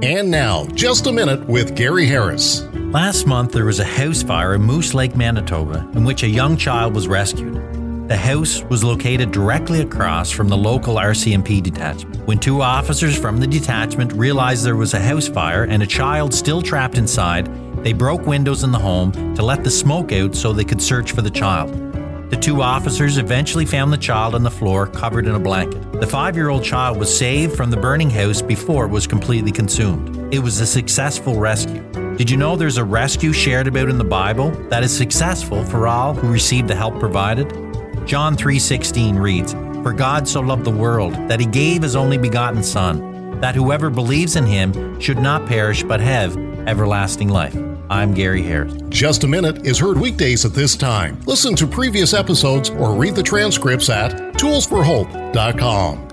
And now, Just a Minute with Gary Harris. Last month, there was a house fire in Moose Lake, Manitoba, in which a young child was rescued. The house was located directly across from the local RCMP detachment. When two officers from the detachment realized there was a house fire and a child still trapped inside, they broke windows in the home to let the smoke out so they could search for the child. The two officers eventually found the child on the floor covered in a blanket. The 5-year-old child was saved from the burning house before it was completely consumed. It was a successful rescue. Did you know there's a rescue shared about in the Bible that is successful for all who receive the help provided? John 3:16 reads, "For God so loved the world that he gave his only begotten Son, that whoever believes in him should not perish but have everlasting life." I'm Gary Harris. Just a Minute is heard weekdays at this time. Listen to previous episodes or read the transcripts at toolsforhope.com.